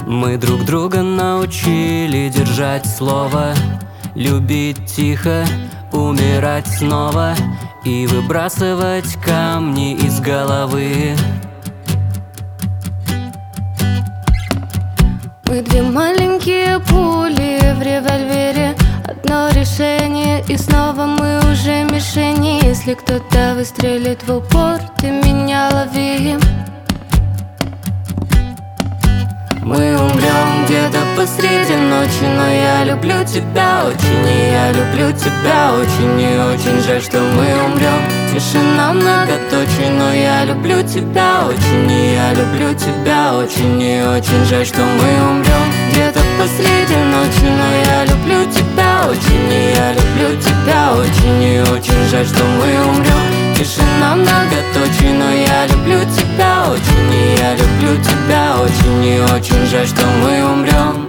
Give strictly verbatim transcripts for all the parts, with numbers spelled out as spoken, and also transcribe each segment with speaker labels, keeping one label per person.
Speaker 1: Мы друг друга научили держать слово, любить тихо, умирать снова и выбрасывать камни из головы.
Speaker 2: Мы две маленькие пули в револьвере, одно решение, и снова мы уже мишени. Если кто-то выстрелит в упор, ты меня лови. Мы умрем где-то посреди ночи, но я люблю тебя очень, и я люблю тебя очень, и очень жаль, что мы умрем. Тишина многоточий, но я люблю тебя очень, и я люблю тебя очень, и очень жаль, что мы умрем где-то посреди ночи, но я люблю тебя очень, и я люблю тебя очень, и очень жаль, что мы умрем. Тишина многоточий, но я люблю тебя очень, и я люблю тебя очень, и очень жаль, что мы умрем.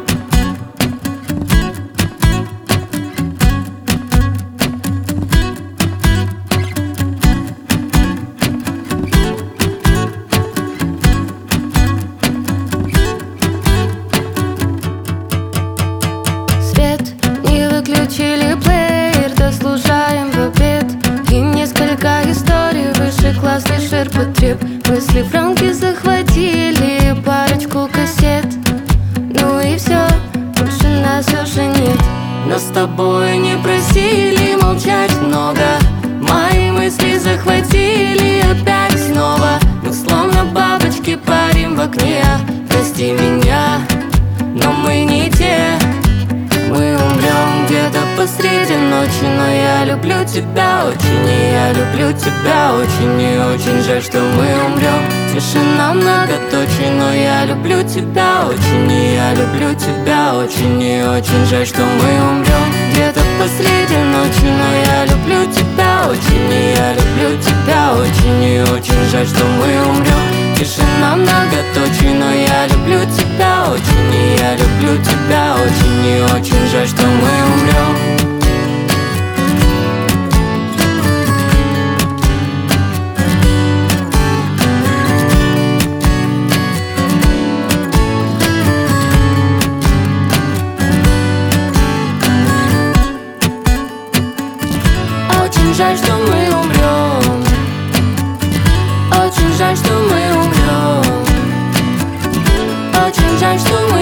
Speaker 2: Свет не выключили, плеер дослушаем в обед. И несколько историй выше классный ширпотреб. Мысли в рамки захватили парочку кассет. Ну и все, больше нас уже нет. Но с тобой не просили молчать много. Мои мысли захватили опять снова. Мы словно бабочки парим в окне. Прости меня, но мы не те. Мы умрем где-то посреди ночи, но я люблю тебя очень, и я люблю тебя очень, и очень жаль, что мы умрем. Тишина многоточий, но я люблю тебя очень, и я люблю тебя очень, и очень жаль, что мы умрем где-то посреди ночи, но я люблю тебя очень, и я люблю тебя очень, и очень жаль, что мы умрем. Тишина многоточий, но я люблю тебя очень, и я люблю тебя очень, и очень жаль, что мы умрем. Очень жаль, что мы умрем. Очень жаль, что мы умрем. Очень жаль, что мы